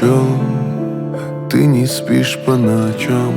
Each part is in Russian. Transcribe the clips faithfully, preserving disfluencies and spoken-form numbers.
чем ты не спишь по ночам?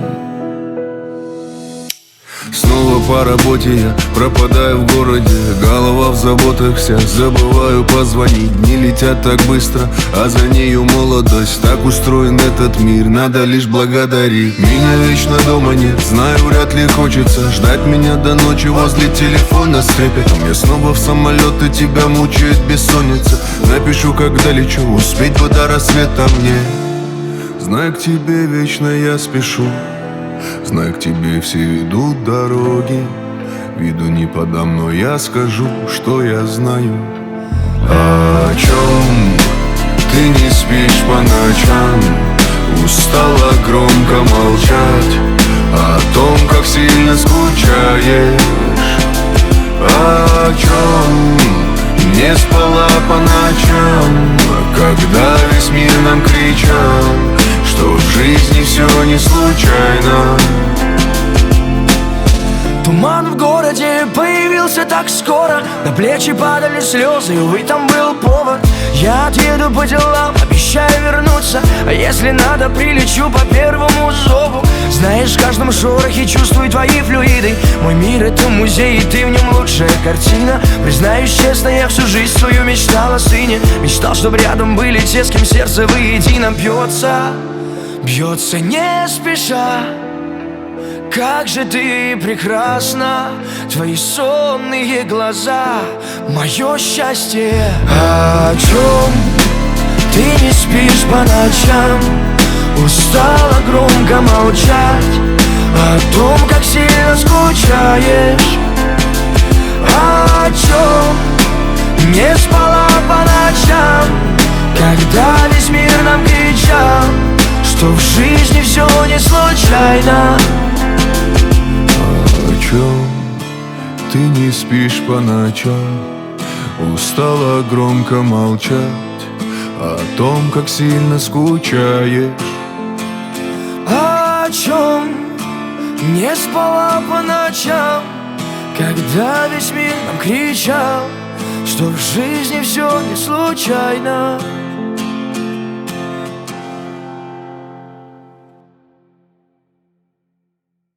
Снова по работе я пропадаю в городе, голова в заботах вся, забываю позвонить. Дни летят так быстро, а за нею молодость. Так устроен этот мир, надо лишь благодарить. Меня вечно дома нет, знаю, вряд ли хочется ждать меня до ночи возле телефона с трепетом. Я снова в самолет, и тебя мучает бессонница. Напишу, когда лечу, успеть бы до рассвета мне. Знаю, к тебе вечно я спешу, знаю, к тебе все ведут дороги. Виду не подам, но я скажу, что я знаю. О чем ты не спишь по ночам? Устала громко молчать о том, как сильно скучаешь. О чем не спала по ночам, когда весь мир нам кричал, что в жизни все не случайно. Туман в городе появился так скоро, на плечи падали слезы, и, увы, там был повод. Я отъеду по делам, обещаю вернуться, а если надо, прилечу по первому зову. Знаешь, в каждом шорохе чувствую твои флюиды. Мой мир — это музей, и ты в нем лучшая картина. Признаюсь честно, я всю жизнь свою мечтал о сыне. Мечтал, чтобы рядом были те, с кем сердце воедино бьется. Бьется не спеша. Как же ты прекрасна, твои сонные глаза, мое счастье. О чем ты не спишь по ночам? Устала громко молчать о том, как сильно скучаешь. О чем не спала по ночам, когда весь мир нам кричал, что в жизни все не случайно. О чем ты не спишь по ночам? Устала громко молчать о том, как сильно скучаешь. О чем не спала по ночам, когда весь мир нам кричал, что в жизни все не случайно.